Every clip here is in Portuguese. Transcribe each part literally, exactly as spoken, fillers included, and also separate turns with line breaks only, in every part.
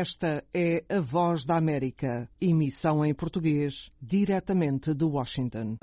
Esta é a Voz da América, emissão em português, diretamente de Washington.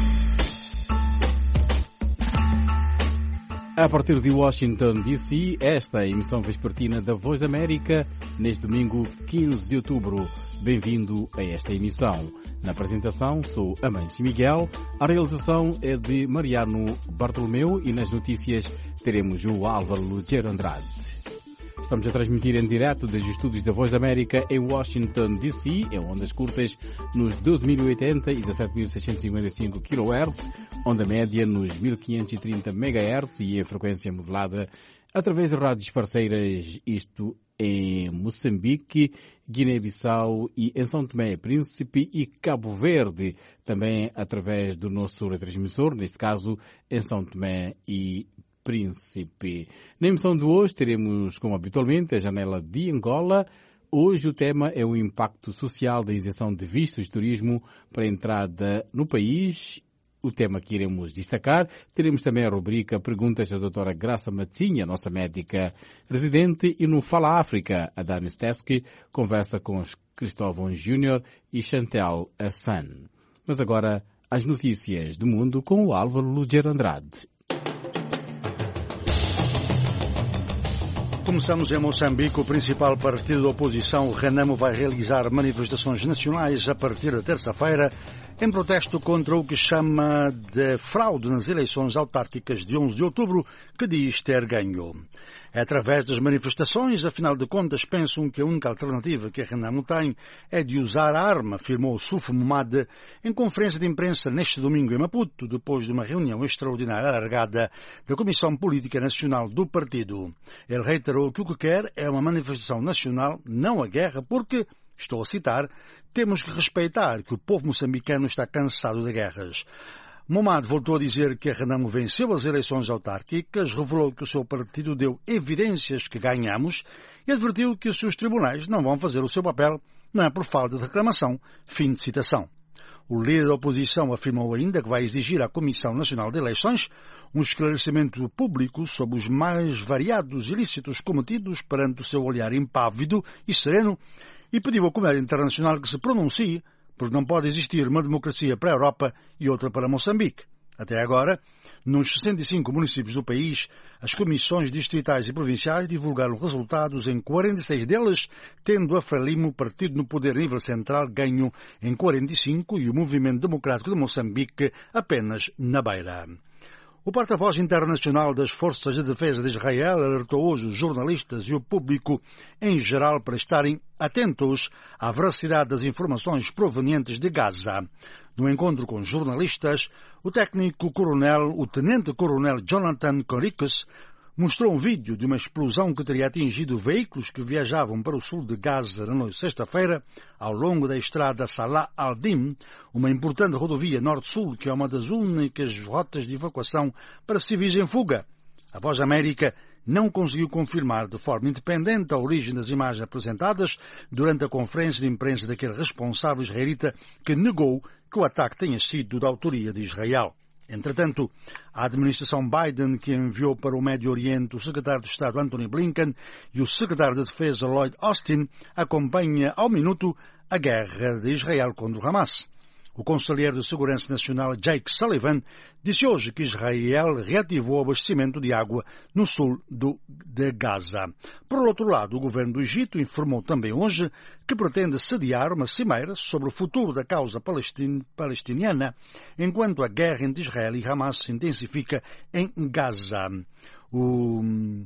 A partir de Washington, D C, esta é a emissão vespertina da Voz da América, neste domingo quinze de outubro. Bem-vindo a esta emissão. Na apresentação, sou Amâncio Miguel, a realização é de Mariano Bartolomeu e nas notícias teremos o Álvaro Lugero Andrade. Estamos a transmitir em direto dos estúdios da Voz da América em Washington, D C, em ondas curtas nos doze mil e oitenta e dezassete mil seiscentos e cinquenta e cinco quilohertz, onda média nos mil quinhentos e trinta megahertz e em frequência modulada através de rádios parceiras, isto em Moçambique, Guiné-Bissau e em São Tomé e Príncipe e Cabo Verde, também através do nosso retransmissor, neste caso em São Tomé e Príncipe. Na emissão de hoje teremos, como habitualmente, a janela de Angola. Hoje o tema é o impacto social da isenção de vistos de turismo para a entrada no país. O tema que iremos destacar. Teremos também a rubrica Perguntas da doutora Graça Matinha, nossa médica residente, e no Fala África, a Dani Steski conversa com Cristóvão Júnior e Chantel Hassan. Mas agora, as notícias do mundo com o Álvaro Lugero Andrade.
Começamos em Moçambique. O principal partido da oposição, Renamo, vai realizar manifestações nacionais a partir da terça-feira em protesto contra o que chama de fraude nas eleições autárquicas de onze de outubro, que diz ter ganho. É através das manifestações, afinal de contas, pensam que a única alternativa que a Renamo tem é de usar a arma, afirmou Suf Momad em conferência de imprensa neste domingo em Maputo, depois de uma reunião extraordinária alargada da Comissão Política Nacional do partido. Ele reiterou que o que quer é uma manifestação nacional, não a guerra, porque, estou a citar, temos que respeitar que o povo moçambicano está cansado de guerras. Momad voltou a dizer que a Renamo venceu as eleições autárquicas, revelou que o seu partido deu evidências que ganhamos e advertiu que os seus tribunais não vão fazer o seu papel, não é por falta de reclamação. Fim de citação. O líder da oposição afirmou ainda que vai exigir à Comissão Nacional de Eleições um esclarecimento público sobre os mais variados ilícitos cometidos perante o seu olhar impávido e sereno e pediu à comunidade internacional que se pronuncie, porque não pode existir uma democracia para a Europa e outra para Moçambique. Até agora, nos sessenta e cinco municípios do país, as comissões distritais e provinciais divulgaram resultados em quarenta e seis delas, tendo a Frelimo, partido no poder a nível central, ganho em quarenta e cinco e o Movimento Democrático de Moçambique apenas na beira. O porta-voz internacional das Forças de Defesa de Israel alertou hoje os jornalistas e o público em geral para estarem atentos à veracidade das informações provenientes de Gaza. No encontro com jornalistas, o técnico-coronel, o tenente-coronel Jonathan Conricus, mostrou um vídeo de uma explosão que teria atingido veículos que viajavam para o sul de Gaza na noite de sexta-feira, ao longo da estrada Salah al-Din, uma importante rodovia norte-sul que é uma das únicas rotas de evacuação para civis em fuga. A Voz da América não conseguiu confirmar de forma independente a origem das imagens apresentadas durante a conferência de imprensa daquele responsável israelita que negou que o ataque tenha sido da autoria de Israel. Entretanto, a administração Biden, que enviou para o Médio Oriente o secretário de Estado Antony Blinken e o secretário de Defesa Lloyd Austin, acompanha ao minuto a guerra de Israel contra o Hamas. O conselheiro de Segurança Nacional Jake Sullivan disse hoje que Israel reativou o abastecimento de água no sul do, de Gaza. Por outro lado, o governo do Egito informou também hoje que pretende sediar uma cimeira sobre o futuro da causa palestin, palestiniana, enquanto a guerra entre Israel e Hamas se intensifica em Gaza. O...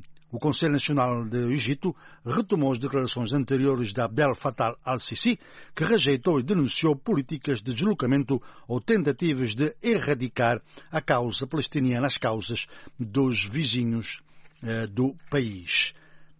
O Conselho Nacional do Egito retomou as declarações anteriores de Abdel Fattah al-Sisi, que rejeitou e denunciou políticas de deslocamento ou tentativas de erradicar a causa palestiniana, as causas dos vizinhos eh, do país.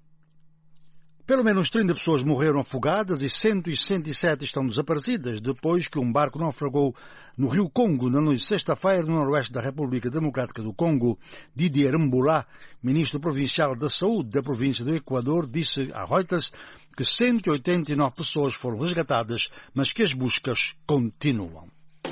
Pelo menos trinta pessoas morreram afogadas e cento e sessenta e sete estão desaparecidas depois que um barco naufragou no rio Congo na noite de sexta-feira no noroeste da República Democrática do Congo. Didier Mbula, ministro provincial da Saúde da província do Equador, disse a Reuters que cento e oitenta e nove pessoas foram resgatadas, mas que as buscas continuam.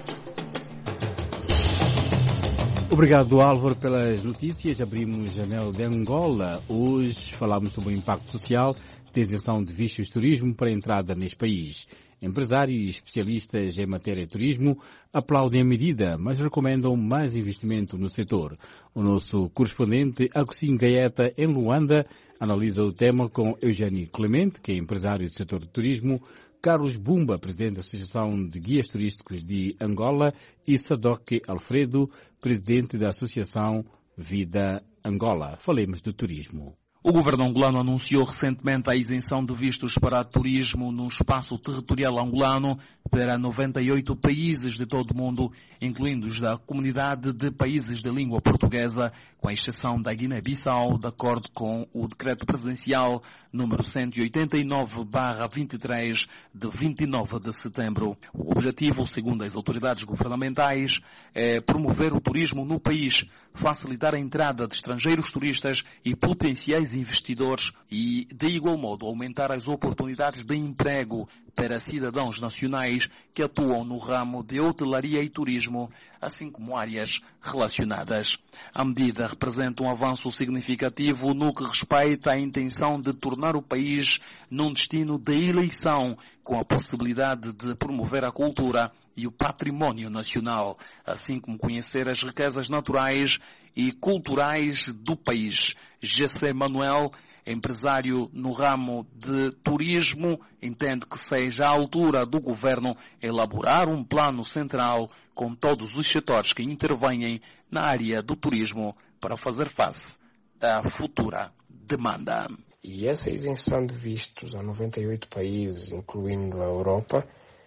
Obrigado, Álvaro, pelas notícias. Abrimos a janela de Angola. Hoje falamos sobre o impacto social de isenção de vistos de turismo para entrada neste país. Empresários e especialistas em matéria de turismo aplaudem a medida, mas recomendam mais investimento no setor. O nosso correspondente Agostinho Gaeta, em Luanda, analisa o tema com Eugênio Clemente, que é empresário do setor de turismo, Carlos Bumba, presidente da Associação de Guias Turísticos de Angola, e Sadoc Alfredo, presidente da Associação Vida Angola. Falemos do turismo.
O governo angolano anunciou recentemente a isenção de vistos para turismo no espaço territorial angolano para noventa e oito países de todo o mundo, incluindo os da comunidade de países de língua portuguesa, com exceção da Guiné-Bissau, de acordo com o decreto presidencial número cento e oitenta e nove barra vinte e três de vinte e nove de setembro. O objetivo, segundo as autoridades governamentais, é promover o turismo no país, facilitar a entrada de estrangeiros turistas e potenciais investidores e, de igual modo, aumentar as oportunidades de emprego para cidadãos nacionais que atuam no ramo de hotelaria e turismo, assim como áreas relacionadas. A medida representa um avanço significativo no que respeita à intenção de tornar o país num destino de eleição, com a possibilidade de promover a cultura e o património nacional, assim como conhecer as riquezas naturais e culturais do país. G C Manuel, empresário no ramo de turismo, entende que seja a altura do governo elaborar um plano central com todos os setores que intervenham na área do turismo para fazer face à futura demanda.
E essa isenção de vistos a noventa e oito países, incluindo a Europa,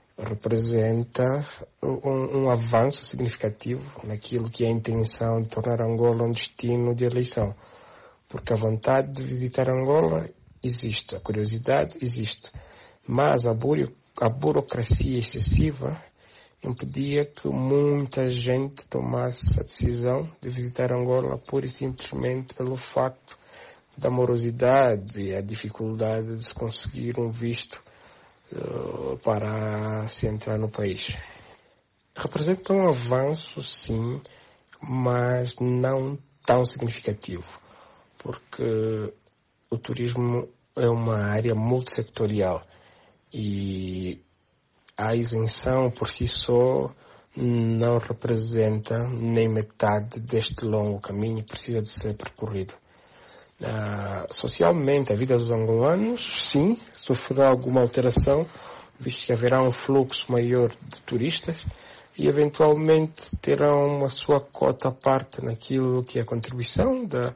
representa um, um avanço significativo naquilo que é a intenção de tornar Angola um destino de eleição. Porque a vontade de visitar Angola existe, a curiosidade existe, mas a, buro, a burocracia excessiva impedia que muita gente tomasse a decisão de visitar Angola pura e simplesmente pelo facto da morosidade e a dificuldade de se conseguir um visto uh, para se entrar no país. Representa um avanço, sim, mas não tão significativo, porque o turismo é uma área multissectorial e a isenção por si só não representa nem metade deste longo caminho que precisa de ser percorrido. Uh, socialmente, a vida dos angolanos, sim, sofrerá alguma alteração, visto que haverá um fluxo maior de turistas e, eventualmente, terão a sua cota à parte naquilo que é a contribuição da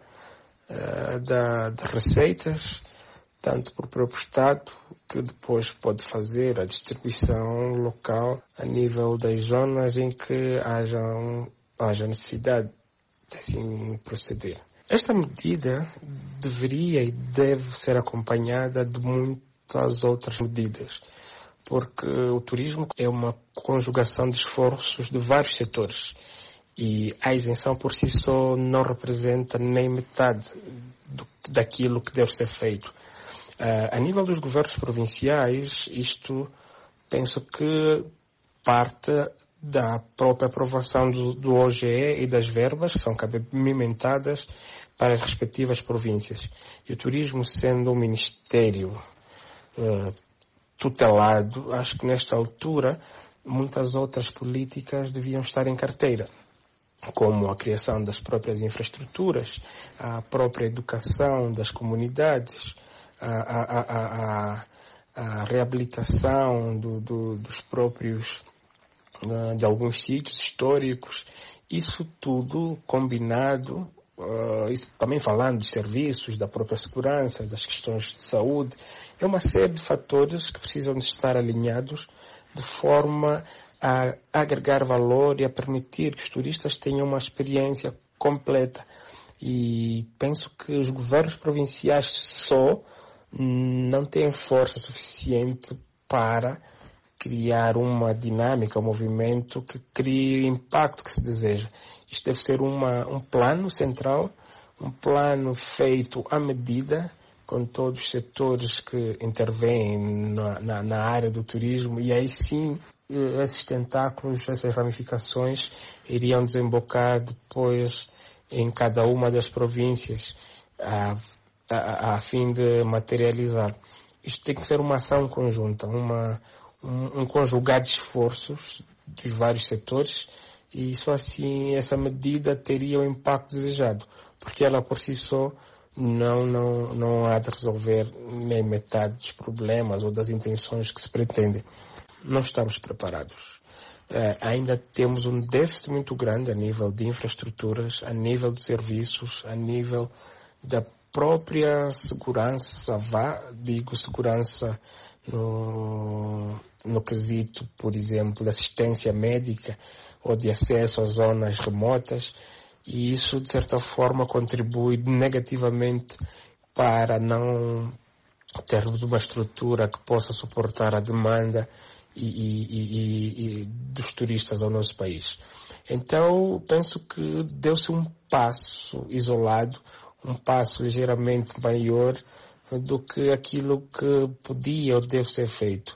Da, de receitas, tanto por próprio Estado, que depois pode fazer a distribuição local a nível das zonas em que haja, um, haja necessidade de assim proceder. Esta medida deveria e deve ser acompanhada de muitas outras medidas, porque o turismo é uma conjugação de esforços de vários setores. E a isenção por si só não representa nem metade do, daquilo que deve ser feito. Uh, a nível dos governos provinciais, isto penso que parte da própria aprovação do, do O G E e das verbas que são cabimentadas para as respectivas províncias. E o turismo sendo um ministério uh, tutelado, acho que nesta altura muitas outras políticas deviam estar em carteira, como a criação das próprias infraestruturas, a própria educação das comunidades, a, a, a, a, a reabilitação do, do, dos próprios, uh, de alguns sítios históricos. Isso tudo combinado, uh, isso também falando dos serviços, da própria segurança, das questões de saúde, é uma série de fatores que precisam de estar alinhados de forma a agregar valor e a permitir que os turistas tenham uma experiência completa. E penso que os governos provinciais só não têm força suficiente para criar uma dinâmica, um movimento que crie o impacto que se deseja. Isto deve ser uma, um plano central, um plano feito à medida, com todos os setores que intervêm na, na, na área do turismo, e aí sim esses tentáculos, essas ramificações iriam desembocar depois em cada uma das províncias a, a, a fim de materializar. isto tem que ser uma ação conjunta, uma, um, um conjugar de esforços dos vários setores, e só assim essa medida teria o impacto desejado, porque ela por si só não, não, não há de resolver nem metade dos problemas ou das intenções que se pretendem. Não estamos preparados. Uh, ainda temos um déficit muito grande a nível de infraestruturas, a nível de serviços, a nível da própria segurança, vá, digo segurança no, no quesito, por exemplo, de assistência médica ou de acesso às zonas remotas, e isso de certa forma contribui negativamente para não termos uma estrutura que possa suportar a demanda e, e, e, e dos turistas ao nosso país. Então penso que deu-se um passo isolado, um passo ligeiramente maior do que aquilo que podia ou deve ser feito.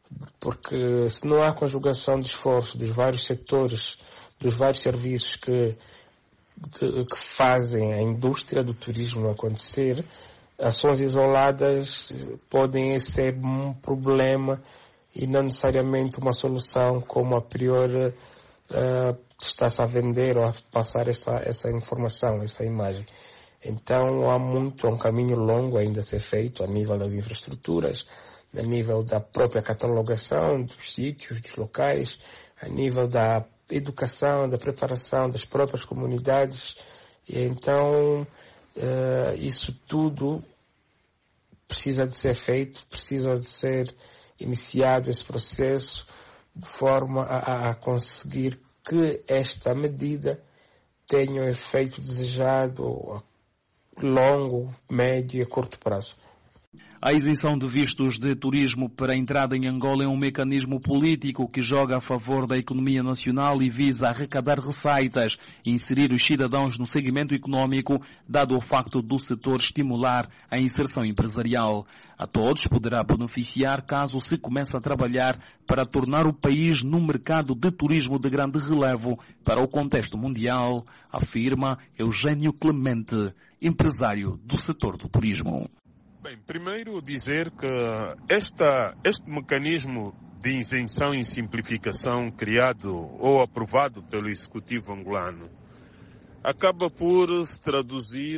Porque se não há conjugação de esforço dos vários setores, dos vários serviços que, que, que fazem a indústria do turismo acontecer, ações isoladas podem ser um problema e não necessariamente uma solução, como a priori uh, está-se a vender ou a passar essa, essa informação, essa imagem. Então há muito, há um caminho longo ainda a ser feito a nível das infraestruturas, a nível da própria catalogação dos sítios, dos locais, a nível da educação, da preparação das próprias comunidades. E então uh, isso tudo precisa de ser feito, precisa de ser iniciado esse processo de forma a, a conseguir que esta medida tenha o efeito desejado a longo, médio e curto prazo.
A isenção de vistos de turismo para a entrada em Angola é um mecanismo político que joga a favor da economia nacional e visa arrecadar receitas e inserir os cidadãos no segmento econômico, dado o facto do setor estimular a inserção empresarial. A todos poderá beneficiar caso se comece a trabalhar para tornar o país num mercado de turismo de grande relevo para o contexto mundial, afirma Eugênio Clemente, empresário do setor do turismo.
Bem, primeiro dizer que esta, este mecanismo de isenção e simplificação criado ou aprovado pelo Executivo angolano acaba por se traduzir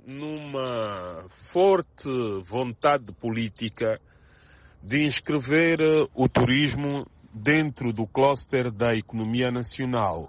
numa forte vontade política de inscrever o turismo dentro do cluster da economia nacional.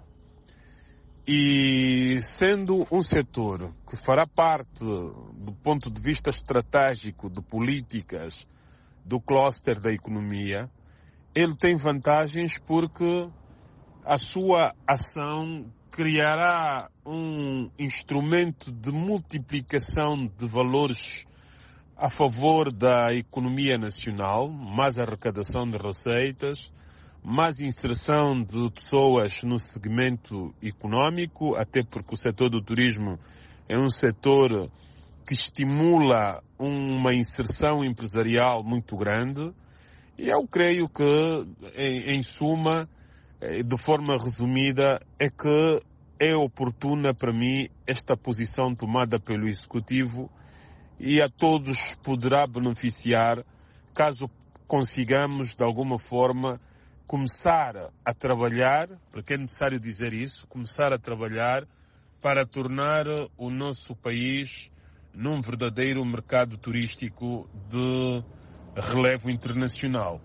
E sendo um setor que fará parte, do ponto de vista estratégico, de políticas do cluster da economia, ele tem vantagens porque a sua ação criará um instrumento de multiplicação de valores a favor da economia nacional, mais arrecadação de receitas, mais inserção de pessoas no segmento econômico, até porque o setor do turismo é um setor que estimula uma inserção empresarial muito grande. E eu creio que, em, em suma, de forma resumida, é que é oportuna para mim esta posição tomada pelo Executivo e a todos poderá beneficiar caso consigamos, de alguma forma, começar a trabalhar, porque é necessário dizer isso, começar a trabalhar para tornar o nosso país num verdadeiro mercado turístico de relevo internacional.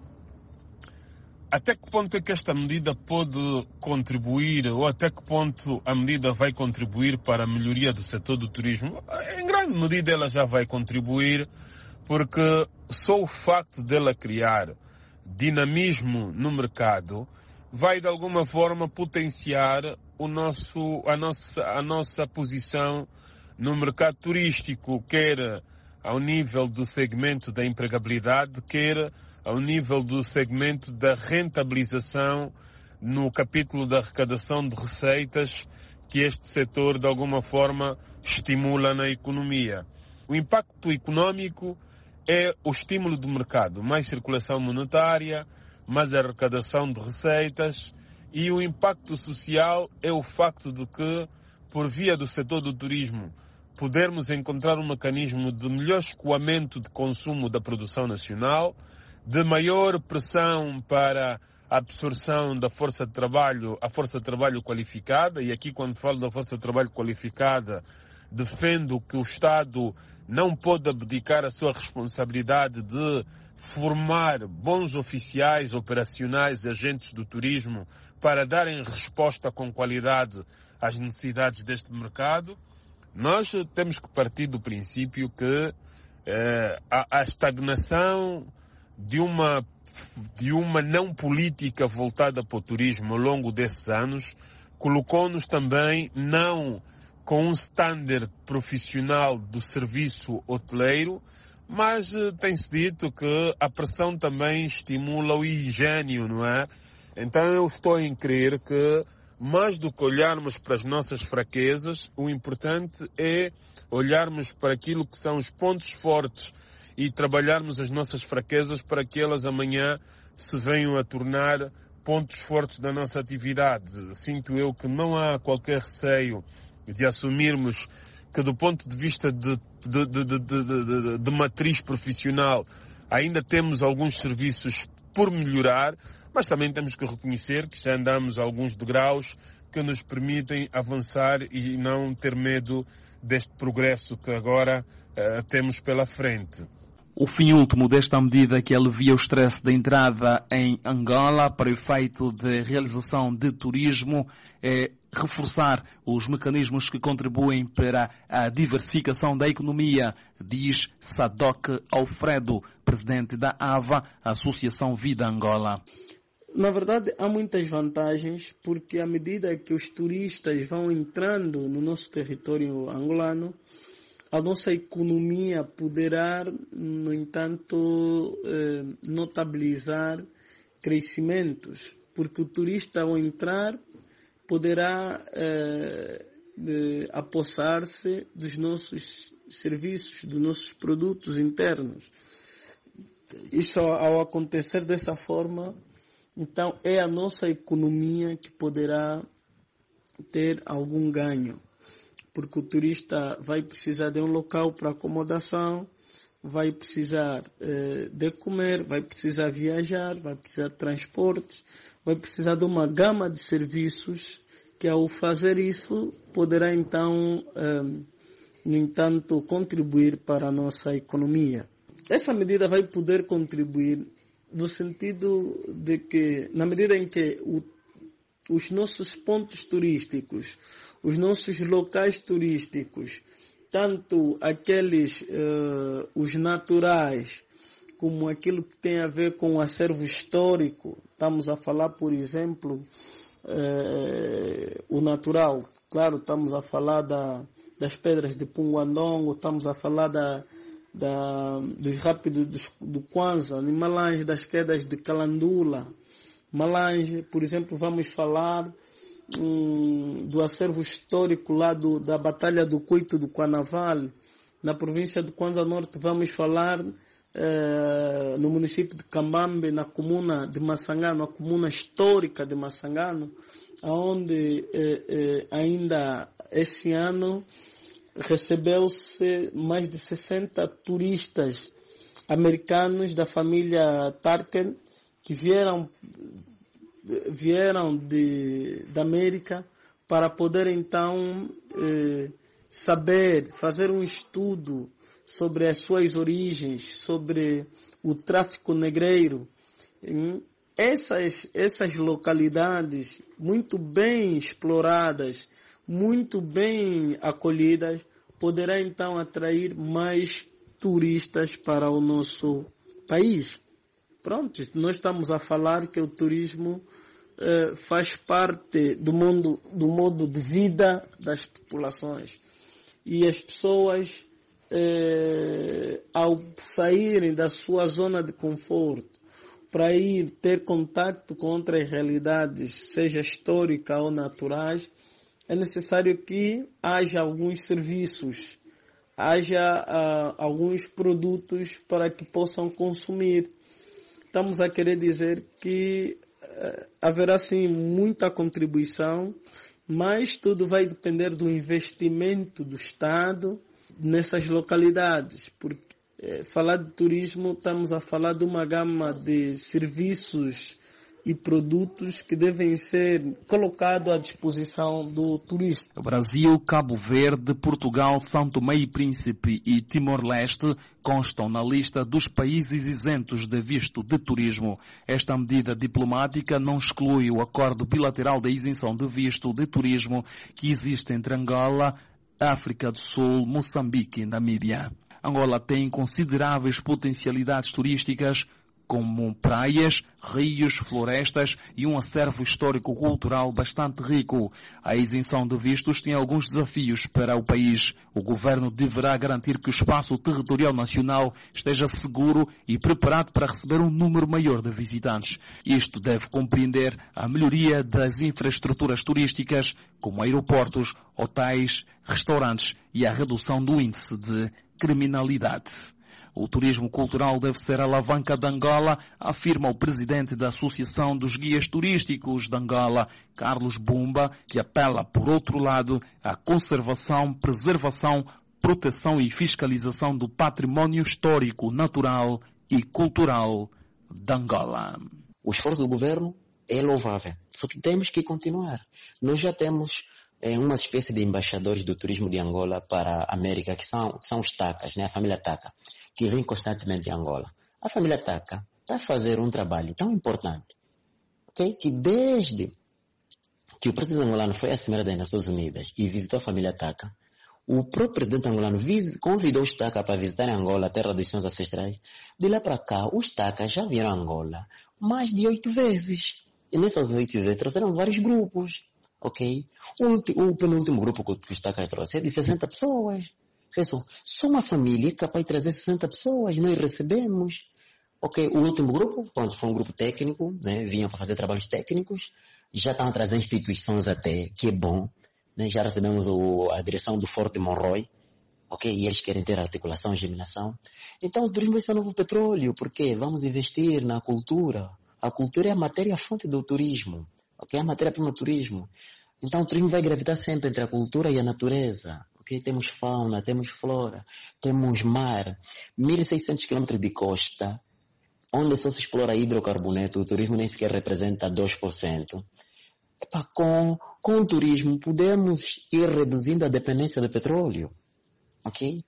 Até que ponto é que esta medida pode contribuir, ou até que ponto a medida vai contribuir para a melhoria do setor do turismo? Em grande medida ela já vai contribuir, porque só o facto dela criar dinamismo no mercado vai de alguma forma potenciar o nosso, a, nossa, a nossa posição no mercado turístico, quer ao nível do segmento da empregabilidade, quer ao nível do segmento da rentabilização no capítulo da arrecadação de receitas que este setor de alguma forma estimula na economia. O impacto econômico é o estímulo do mercado, mais circulação monetária, mais arrecadação de receitas, e o impacto social é o facto de que, por via do setor do turismo, podermos encontrar um mecanismo de melhor escoamento de consumo da produção nacional, de maior pressão para a absorção da força de trabalho, a força de trabalho qualificada, e aqui quando falo da força de trabalho qualificada, defendo que o Estado não pode abdicar a sua responsabilidade de formar bons oficiais operacionais e agentes do turismo para darem resposta com qualidade às necessidades deste mercado. Nós temos que partir do princípio que eh, a, a estagnação de uma, de uma não política voltada para o turismo ao longo desses anos colocou-nos também não com um standard profissional do serviço hoteleiro, mas eh, tem-se dito que a pressão também estimula o higiênio, não é? Então eu estou em crer que, mais do que olharmos para as nossas fraquezas, o importante é olharmos para aquilo que são os pontos fortes e trabalharmos as nossas fraquezas para que elas amanhã se venham a tornar pontos fortes da nossa atividade. Sinto eu que não há qualquer receio de assumirmos que, do ponto de vista de, de, de, de, de, de, de matriz profissional, ainda temos alguns serviços por melhorar, mas também temos que reconhecer que já andamos a alguns degraus que nos permitem avançar e não ter medo deste progresso que agora uh, temos pela frente.
O fim último desta medida que alivia o stress da entrada em Angola para o efeito de realização de turismo é reforçar os mecanismos que contribuem para a diversificação da economia, diz Sadoc Alfredo, presidente da A V A, Associação Vida Angola.
Na verdade, há muitas vantagens, porque à medida que os turistas vão entrando no nosso território angolano, a nossa economia poderá, no entanto, eh, notabilizar crescimentos, porque o turista, ao entrar, poderá eh, eh, apossar-se dos nossos serviços, dos nossos produtos internos. Isso, ao acontecer dessa forma, então é a nossa economia que poderá ter algum ganho, porque o turista vai precisar de um local para acomodação, vai precisar eh, de comer, vai precisar viajar, vai precisar de transportes, vai precisar de uma gama de serviços que, ao fazer isso, poderá então, eh, no entanto, contribuir para a nossa economia. Essa medida vai poder contribuir no sentido de que, na medida em que o, os nossos pontos turísticos, os nossos locais turísticos, tanto aqueles, uh, os naturais, como aquilo que tem a ver com o acervo histórico, estamos a falar, por exemplo, uh, o natural, claro, estamos a falar da, das pedras de Punguandongo, estamos a falar da, da, dos rápidos dos, do Kwanza, em Malange, das quedas de Calandula, Malange, por exemplo, vamos falar Um, do acervo histórico lá do, da Batalha do Coito do Quanaval, na província do Kwanza Norte. Vamos falar eh, no município de Cambambe, na comuna de Massangano, a comuna histórica de Massangano, onde eh, eh, ainda esse ano recebeu-se mais de sessenta turistas americanos da família Tarkin que vieram vieram de, da América para poder então eh, saber, fazer um estudo sobre as suas origens, sobre o tráfico negreiro. Essas, essas localidades muito bem exploradas, muito bem acolhidas, poderá então atrair mais turistas para o nosso país. Pronto, nós estamos a falar que o turismo eh, faz parte do mundo, do modo de vida das populações. E as pessoas, eh, ao saírem da sua zona de conforto, para ir ter contato com outras realidades, seja histórica ou naturais, é necessário que haja alguns serviços, haja ah, alguns produtos para que possam consumir. Estamos a querer dizer que uh, haverá sim muita contribuição, mas tudo vai depender do investimento do Estado nessas localidades, porque é, falar de turismo, estamos a falar de uma gama de serviços e produtos que devem ser colocados à disposição do turista.
Brasil, Cabo Verde, Portugal, São Tomé e Príncipe e Timor-Leste constam na lista dos países isentos de visto de turismo. Esta medida diplomática não exclui o acordo bilateral da isenção de visto de turismo que existe entre Angola, África do Sul, Moçambique e Namíbia. Angola tem consideráveis potencialidades turísticas, como praias, rios, florestas e um acervo histórico-cultural bastante rico. A isenção de vistos tem alguns desafios para o país. O governo deverá garantir que o espaço territorial nacional esteja seguro e preparado para receber um número maior de visitantes. Isto deve compreender a melhoria das infraestruturas turísticas, como aeroportos, hotéis, restaurantes e a redução do índice de criminalidade. O turismo cultural deve ser a alavanca de Angola, afirma o presidente da Associação dos Guias Turísticos de Angola, Carlos Bumba, que apela, por outro lado, à conservação, preservação, proteção e fiscalização do património histórico, natural e cultural de Angola.
O esforço do governo é louvável, só que temos que continuar. Nós já temos é, uma espécie de embaixadores do turismo de Angola para a América, que são, que são os Tacas, né? A família Taca, que vem constantemente em Angola. A família Taca está a fazer um trabalho tão importante, okay? Que desde que o presidente angolano foi à Cimeira das Nações Unidas e visitou a família Taca, o próprio presidente angolano convidou os Taca para visitarem Angola, a terra dos seus ancestrais. De lá para cá, os Taca já vieram a Angola mais de oito vezes. E nessas oito vezes trouxeram vários grupos. Ok? O, o penúltimo grupo que os Taca trouxe é de sessenta pessoas. Pessoal, só uma família é capaz de trazer sessenta pessoas, nós recebemos. Ok, o último grupo, pronto, foi um grupo técnico, né? Vinham para fazer trabalhos técnicos, já estão a trazer instituições até, que é bom, né? Já recebemos o, a direção do Forte Monroy, ok, e eles querem ter articulação e germinação. Então o turismo vai ser o novo petróleo, porque vamos investir na cultura. A cultura é a matéria-fonte do turismo, ok, é a matéria-prima do turismo. Então o turismo vai gravitar sempre entre a cultura e a natureza. Okay? Temos fauna, temos flora, temos mar, mil e seiscentos quilômetros de costa, onde só se explora hidrocarboneto, o turismo nem sequer representa dois por cento. Epa, com, com o turismo podemos ir reduzindo a dependência do petróleo. Ok?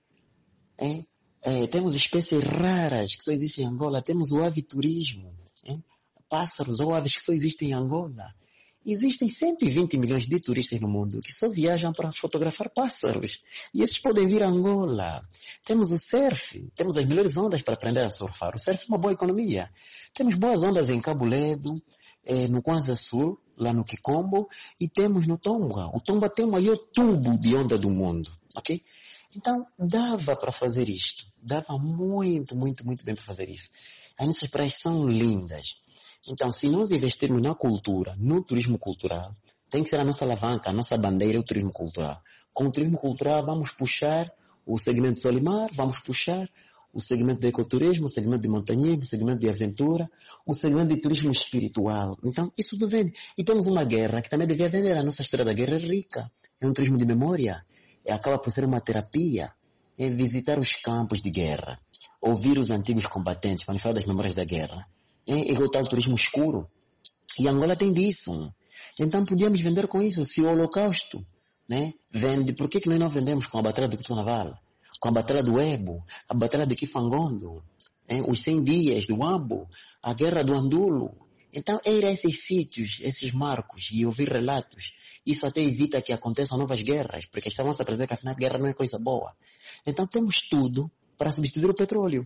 É, é, temos espécies raras que só existem em Angola, temos o aviturismo, é? Pássaros ou aves que só existem em Angola. Existem cento e vinte milhões de turistas no mundo que só viajam para fotografar pássaros. E esses podem vir a Angola. Temos o surf, temos as melhores ondas para aprender a surfar. O surf é uma boa economia. Temos boas ondas em Cabo Ledo, eh, no Kwanza Sul, lá no Kikombo, e temos no Tonga. O Tonga tem o maior tubo de onda do mundo. Ok? Então, dava para fazer isto. Dava muito, muito, muito bem para fazer isso. As nossas praias são lindas. Então, se nós investirmos na cultura, no turismo cultural, tem que ser a nossa alavanca, a nossa bandeira, o turismo cultural. Com o turismo cultural, vamos puxar o segmento de Solimar, vamos puxar o segmento de ecoturismo, o segmento de montanhismo, o segmento de aventura, o segmento de turismo espiritual. Então, isso tudo vende. E temos uma guerra que também devia vender. A nossa história da guerra é rica. É um turismo de memória. E acaba por ser uma terapia. É visitar os campos de guerra. Ouvir os antigos combatentes, quando falam das memórias da guerra. É igual tal turismo escuro. E Angola tem disso. Então podíamos vender com isso. Se o Holocausto, né, vende, por que, que nós não vendemos com a Batalha do Cutunaval? Com a Batalha do Ebo, a Batalha de Kifangondo, é, os cem dias do Ambo, a Guerra do Andulo. Então ir a esses sítios, esses marcos e ouvir relatos, isso até evita que aconteçam novas guerras, porque estamos a aprender que afinal guerra não é coisa boa. Então temos tudo para substituir o petróleo.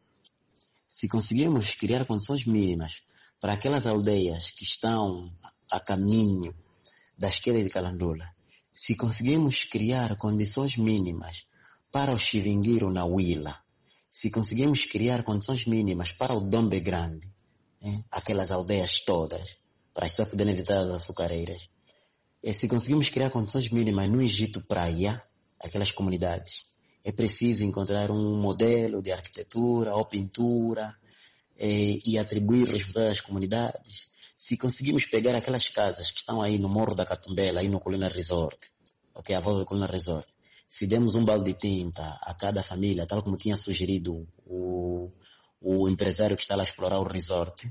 Se conseguirmos criar condições mínimas para aquelas aldeias que estão a caminho das quedas de Calandula, se conseguirmos criar condições mínimas para o Chivinguiro na Huila, se conseguirmos criar condições mínimas para o Dombe Grande, né, aquelas aldeias todas, para as pessoas poderem visitar as açucareiras, e se conseguirmos criar condições mínimas no Egito Praia, aquelas comunidades, é preciso encontrar um modelo de arquitetura ou pintura eh, e atribuir responsabilidade às comunidades. Se conseguimos pegar aquelas casas que estão aí no Morro da Catumbela, aí no Colina Resort, ok, a volta do Colina Resort, se demos um balde de tinta a cada família, tal como tinha sugerido o, o empresário que está lá a explorar o resort,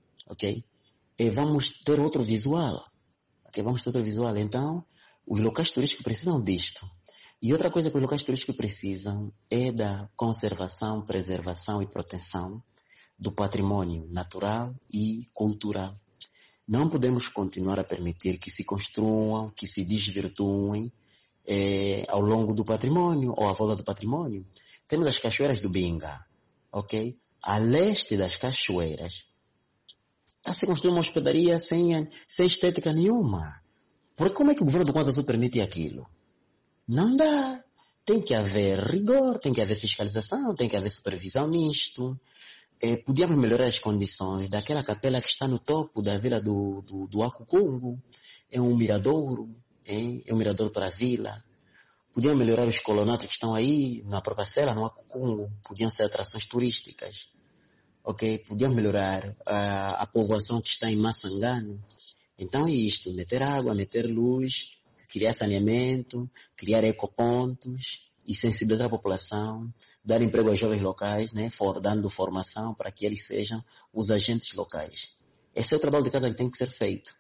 ok? E vamos ter outro visual. Okay? Vamos ter outro visual. Então, os locais turísticos precisam disto. E outra coisa que os locais turísticos precisam é da conservação, preservação e proteção do patrimônio natural e cultural. Não podemos continuar a permitir que se construam, que se desvirtuem eh, ao longo do patrimônio ou à volta do patrimônio. Temos as cachoeiras do Binga, ok? A leste das cachoeiras está a se construir uma hospedaria sem, sem estética nenhuma. Porque como é que o governo do Kwanza Sul permite aquilo? Não dá. Tem que haver rigor, tem que haver fiscalização, tem que haver supervisão nisto. É, podíamos melhorar as condições daquela capela que está no topo da vila do, do, do Acucungo. É um miradouro, é, é um miradouro para a vila. Podíamos melhorar os colonatos que estão aí na própria cela, no Acucungo. Podiam ser atrações turísticas. Ok? Podíamos melhorar a, a povoação que está em Massangano. Então é isto, meter água, meter luz, criar saneamento, criar ecopontos e sensibilizar a população, dar emprego aos jovens locais, né, for, dando formação para que eles sejam os agentes locais. Esse é o trabalho de casa que tem que ser feito.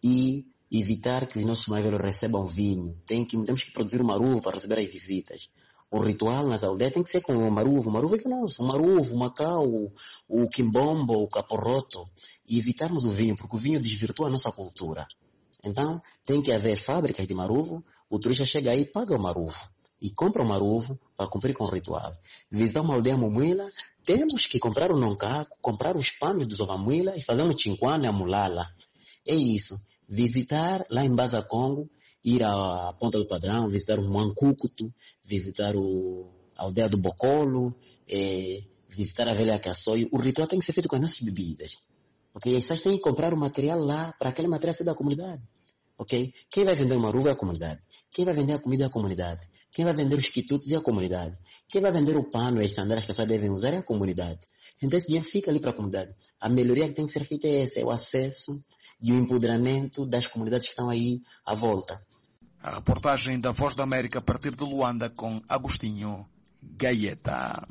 E evitar que os nossos mais velhos recebam vinho. Tem que, temos que produzir o maruvo para receber as visitas. O ritual nas aldeias tem que ser com o maruvo. O maruvo é que nosso. O maruvo, o macau, o, o quimbombo, o caporroto. E evitarmos o vinho, porque o vinho desvirtua a nossa cultura. Então, tem que haver fábricas de maruvo. O turista chega aí e paga o maruvo. E compra o maruvo para cumprir com o ritual. Visitar uma aldeia Mumuila, temos que comprar o noncaco, comprar os panos dos ovamuila e fazer um chinquane a mulala. É isso. Visitar lá em Baza Congo, ir à Ponta do Padrão, visitar o Mancucuto, visitar o, a aldeia do Bocolo, é, visitar a velha Caçoi. O ritual tem que ser feito com as nossas bebidas. Ok? As pessoas têm que comprar o material lá, para aquele material ser da comunidade. Ok? Quem vai vender o maruvo é a comunidade. Quem vai vender a comida é a comunidade. Quem vai vender os quitutos é a comunidade. Quem vai vender o pano e as sandálias que as pessoas devem usar é a comunidade. Então esse dinheiro fica ali para a comunidade. A melhoria que tem que ser feita é essa, é o acesso e o empoderamento das comunidades que estão aí à volta.
A reportagem da Voz da América a partir de Luanda com Agostinho Gaeta.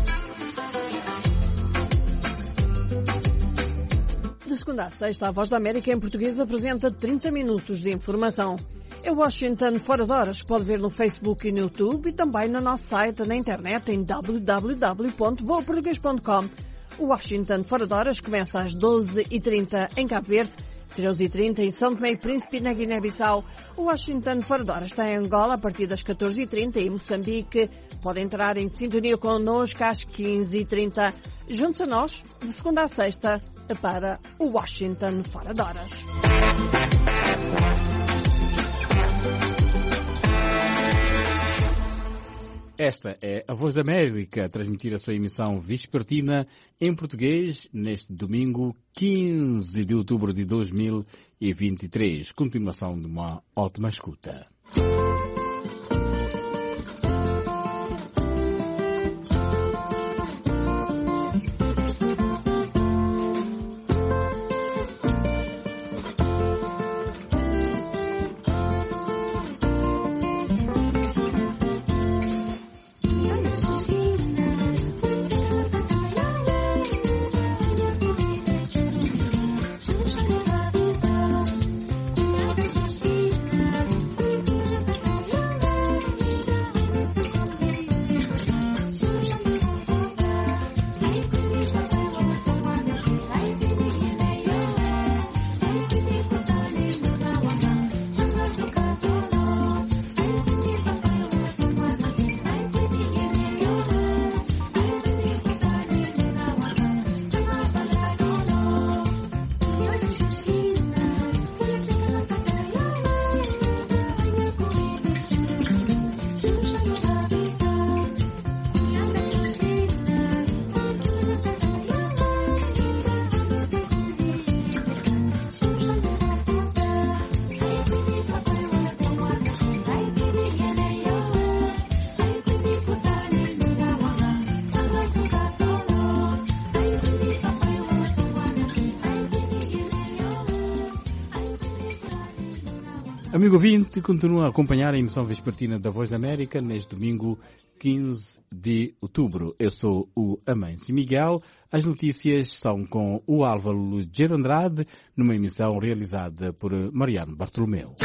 De segunda a sexta, a Voz da América em português apresenta trinta minutos de informação. É Washington Fora de Horas, que pode ver no Facebook e no YouTube e também no nosso site na internet em w w w ponto voa português ponto com. O Washington Fora de Horas começa às doze e trinta em Cabo Verde, treze e trinta em São Tomé e Príncipe na Guiné-Bissau. O Washington Fora de Horas está em Angola a partir das catorze e trinta e em Moçambique. Pode entrar em sintonia connosco às quinze e trinta. Juntos a nós, de segunda a sexta, para o Washington Fora de Horas.
Esta é a Voz da América a transmitir a sua emissão vespertina em português neste domingo quinze de outubro de dois mil e vinte e três. Continuação de uma ótima escuta. Amigo ouvinte, continua a acompanhar a emissão vespertina da Voz da América neste domingo quinze de outubro. Eu sou o Amâncio Miguel. As notícias são com o Álvaro Lugero Andrade, numa emissão realizada por Mariano Bartolomeu.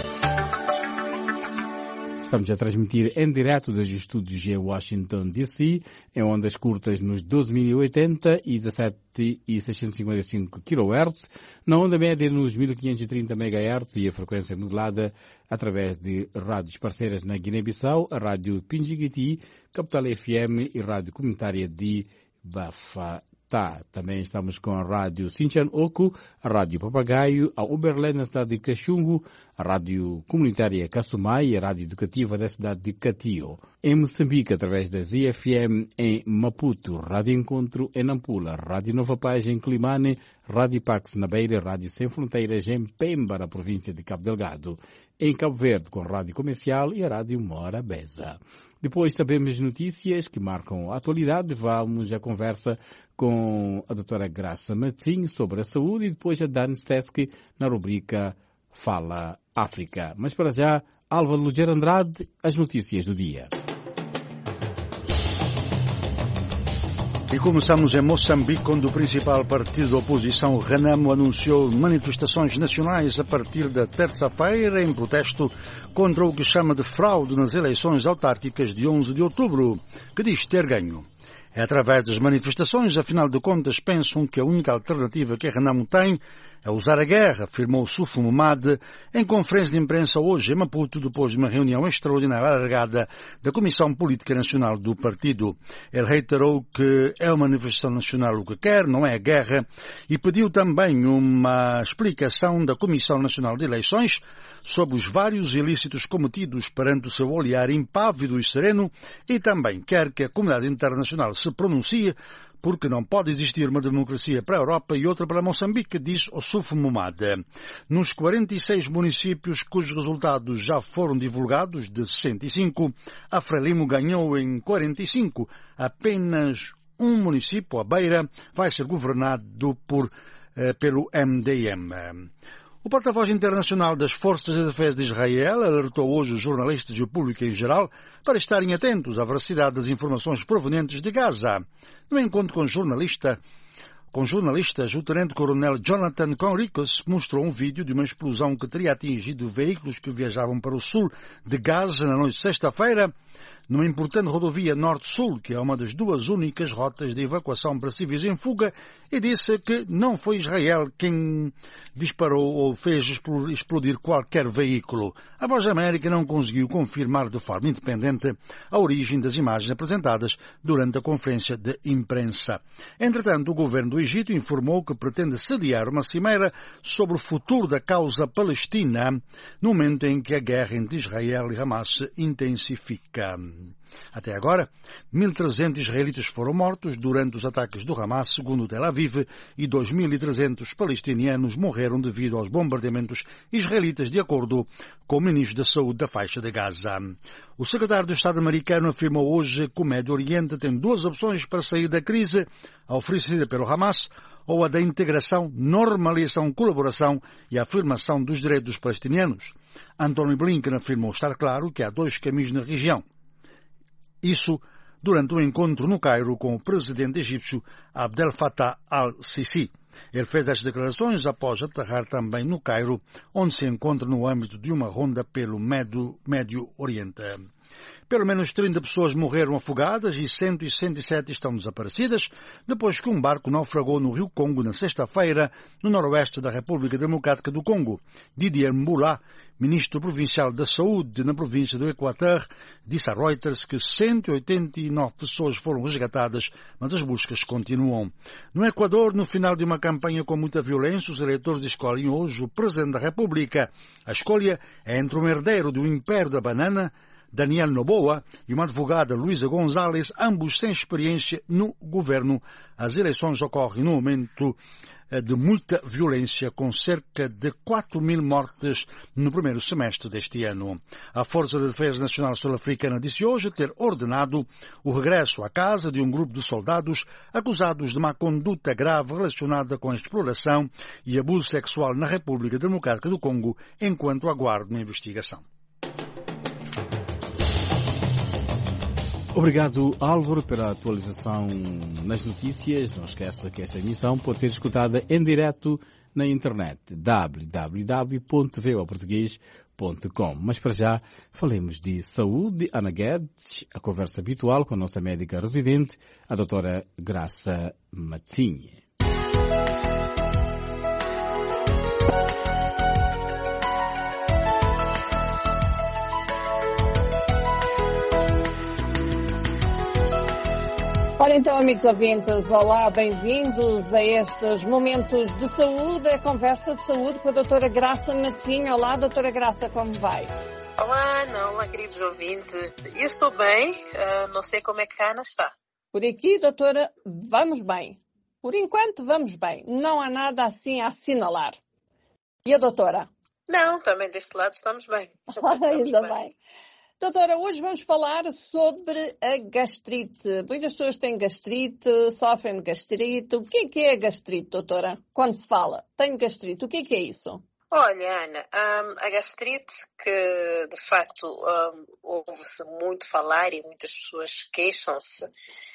Estamos a transmitir em direto dos estúdios em Washington, D C, em ondas curtas nos doze mil e oitenta e dezassete mil seiscentos e cinquenta e cinco quilohertz, na onda média nos mil quinhentos e trinta megahertz e a frequência modulada através de rádios parceiras na Guiné-Bissau, a Rádio Pinjiguiti, Capital F M e Rádio Comunitária de Bafatá. Também estamos com a Rádio Sinchan Oku, a Rádio Papagaio, a Uberlé na cidade de Caxungo, a Rádio Comunitária Cassumai e a Rádio Educativa da cidade de Catio. Em Moçambique, através da Z F M em Maputo, Rádio Encontro em Nampula, Rádio Nova Paz em Climane, Rádio Pax na Beira, Rádio Sem Fronteiras em Pemba, na província de Cabo Delgado. Em Cabo Verde, com a Rádio Comercial e a Rádio Mora Beza. Depois sabemos notícias que marcam a atualidade. Vamos à conversa com a doutora Graça Matinho sobre a saúde e depois a Dan Steski na rubrica Fala África. Mas para já, Álvaro Lugero Andrade, as notícias do dia.
E começamos em Moçambique, onde o principal partido da oposição, Renamo, anunciou manifestações nacionais a partir da terça-feira em protesto contra o que chama de fraude nas eleições autárquicas de onze de outubro, que diz ter ganho. É através das manifestações, afinal de contas, pensam que a única alternativa que a Renamo tem é usar a guerra, afirmou Sufo Momade em conferência de imprensa hoje em Maputo, depois de uma reunião extraordinária alargada da Comissão Política Nacional do partido. Ele reiterou que é uma manifestação nacional o que quer, não é a guerra, e pediu também uma explicação da Comissão Nacional de Eleições sobre os vários ilícitos cometidos perante o seu olhar impávido e sereno, e também quer que a comunidade internacional se pronuncie, porque não pode existir uma democracia para a Europa e outra para Moçambique, diz o Sufo Momade. Nos quarenta e seis municípios cujos resultados já foram divulgados, de sessenta e cinco, a Frelimo ganhou em quarenta e cinco. Apenas um município, a Beira, vai ser governado por, eh, pelo M D M. O porta-voz internacional das Forças de Defesa de Israel alertou hoje os jornalistas e o público em geral para estarem atentos à veracidade das informações provenientes de Gaza. No encontro com jornalista, com jornalistas, o tenente-coronel Jonathan Conricus mostrou um vídeo de uma explosão que teria atingido veículos que viajavam para o sul de Gaza na noite de sexta-feira, numa importante rodovia norte-sul, que é uma das duas únicas rotas de evacuação para civis em fuga, e disse que não foi Israel quem disparou ou fez explodir qualquer veículo. A Voz da América não conseguiu confirmar de forma independente a origem das imagens apresentadas durante a conferência de imprensa. Entretanto, o governo do Egito informou que pretende sediar uma cimeira sobre o futuro da causa palestina, no momento em que a guerra entre Israel e Hamas se intensifica. Até agora, mil e trezentos israelitas foram mortos durante os ataques do Hamas, segundo Tel Aviv, e dois mil e trezentos palestinianos morreram devido aos bombardeamentos israelitas, de acordo com o ministro da Saúde da faixa de Gaza. O secretário de Estado americano afirmou hoje que o Médio Oriente tem duas opções para sair da crise, a oferecida pelo Hamas ou a da integração, normalização, colaboração e afirmação dos direitos dos palestinianos. Anthony Blinken afirmou estar claro que há dois caminhos na região. Isso durante um encontro no Cairo com o presidente egípcio Abdel Fattah al-Sisi. Ele fez estas declarações após aterrar também no Cairo, onde se encontra no âmbito de uma ronda pelo Médio, Médio Oriente. Pelo menos trinta pessoas morreram afogadas e cento e sessenta e sete estão desaparecidas depois que um barco naufragou no Rio Congo na sexta-feira, no noroeste da República Democrática do Congo. Didier Mbula, ministro provincial da Saúde na província do Equateur, disse a Reuters que cento e oitenta e nove pessoas foram resgatadas, mas as buscas continuam. No Equador, no final de uma campanha com muita violência, os eleitores escolhem hoje o presidente da República. A escolha é entre um herdeiro do Império da Banana, Daniel Noboa, e uma advogada, Luísa Gonzalez, ambos sem experiência no governo. As eleições ocorrem no momento de muita violência, com cerca de quatro mil mortes no primeiro semestre deste ano. A Força de Defesa Nacional Sul-Africana disse hoje ter ordenado o regresso à casa de um grupo de soldados acusados de má conduta grave relacionada com a exploração e abuso sexual na República Democrática do Congo, enquanto aguarda uma investigação.
Obrigado, Álvaro, pela atualização nas notícias. Não esqueça que esta emissão pode ser escutada em direto na internet w w w ponto v o a português ponto com. Mas para já, falemos de saúde. Ana Guedes, a conversa habitual com a nossa médica residente, a doutora Graça Matinha.
Ora então, amigos ouvintes, olá, bem-vindos a estes momentos de saúde, a conversa de saúde com a doutora Graça Matinho. Olá, doutora Graça, como vai?
Olá, não, olá, queridos ouvintes. Eu estou bem, uh, não sei como é que a Ana está.
Por aqui, doutora, vamos bem. Por enquanto, vamos bem. Não há nada assim a assinalar. E a doutora?
Não, também deste lado estamos bem.
Estamos Ainda bem. bem. Doutora, hoje vamos falar sobre a gastrite. Muitas pessoas têm gastrite, sofrem de gastrite. O que é que é a gastrite, doutora? Quando se fala, tenho gastrite, o que é que é isso?
Olha, Ana, um, a gastrite, que de facto um, ouve-se muito falar e muitas pessoas queixam-se,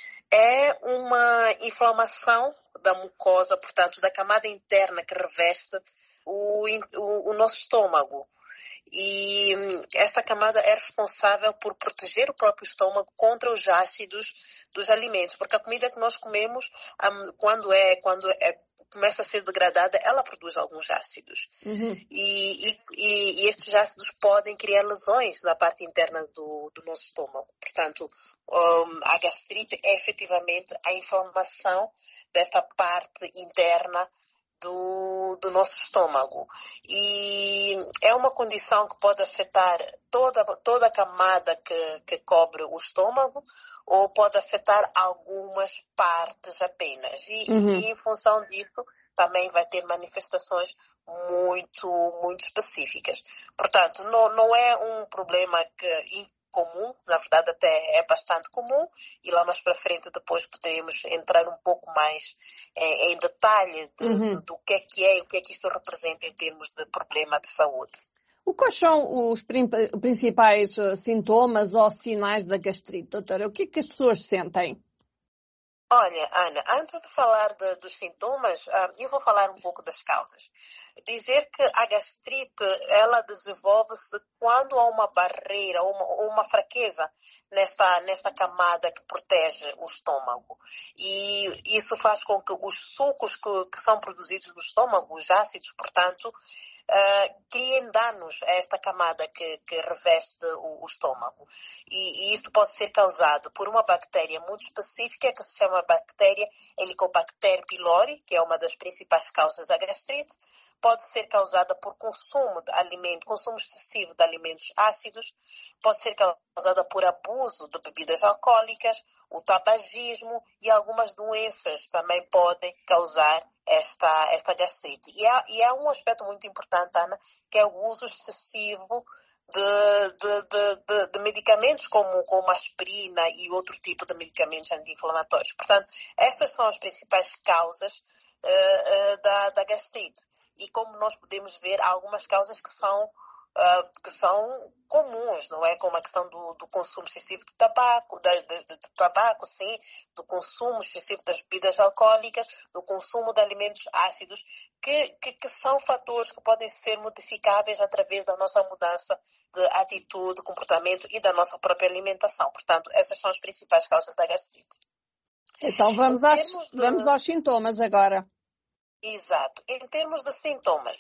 é uma inflamação da mucosa, portanto, da camada interna que reveste o, o, o nosso estômago. E esta camada é responsável por proteger o próprio estômago contra os ácidos dos alimentos, porque a comida que nós comemos, quando é, quando é, começa a ser degradada, ela produz alguns ácidos. Uhum. E, e, e estes ácidos podem criar lesões na parte interna do, do nosso estômago. Portanto, um, a gastrite é efetivamente a inflamação desta parte interna Do, do nosso estômago. E é uma condição que pode afetar toda, toda a camada que, que cobre o estômago, ou pode afetar algumas partes apenas. E, uhum. e em função disso, também vai ter manifestações muito, muito específicas. Portanto, não, não é um problema que comum, na verdade até é bastante comum, e lá mais para frente depois poderemos entrar um pouco mais em, em detalhe de, uhum. de, do que é que é e o que é que isto representa em termos de problema de saúde.
Quais são os principais sintomas ou sinais da gastrite, doutora? O que é que as pessoas sentem?
Olha, Ana, antes de falar de, dos sintomas, eu vou falar um pouco das causas. Dizer que a gastrite, ela desenvolve-se quando há uma barreira ou uma, ou uma fraqueza nessa, nessa camada que protege o estômago. E isso faz com que os sucos que, que são produzidos no estômago, os ácidos, portanto, Uh, criem danos a esta camada que, que reveste o, o estômago. E, e isso pode ser causado por uma bactéria muito específica que se chama bactéria Helicobacter pylori, que é uma das principais causas da gastrite. Pode ser causada por consumo de alimento, consumo excessivo de alimentos ácidos. Pode ser causada por abuso de bebidas alcoólicas, o tabagismo e algumas doenças também podem causar esta, esta gastrite. E há, e há um aspecto muito importante, Ana, que é o uso excessivo de, de, de, de, de medicamentos como, como aspirina e outro tipo de medicamentos anti-inflamatórios. Portanto, estas são as principais causas uh, uh, da, da gastrite. E como nós podemos ver, há algumas causas que são Uh, que são comuns, não é? Como a questão do, do consumo excessivo de tabaco, de, de, de tabaco, sim, do consumo excessivo das bebidas alcoólicas, do consumo de alimentos ácidos, que, que, que são fatores que podem ser modificáveis através da nossa mudança de atitude, comportamento e da nossa própria alimentação. Portanto, essas são as principais causas da gastrite.
Então, vamos, aos, de... vamos aos sintomas agora.
Exato. Em termos de sintomas,